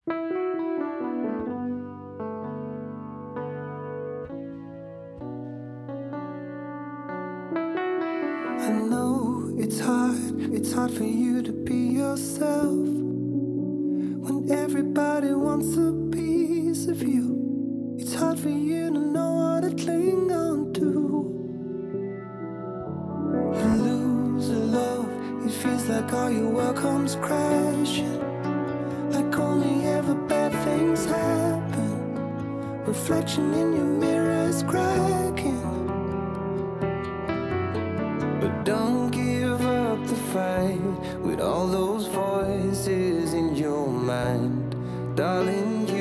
I know it's hard for you to be yourself when everybody wants a piece of you. It's hard for you to know what to cling on to. You lose a love, it feels like all your world comes crashing, like only ever bad things happen. Reflection in your mirror is cracking. But don't give up the fight with all those voices in your mind. Darling,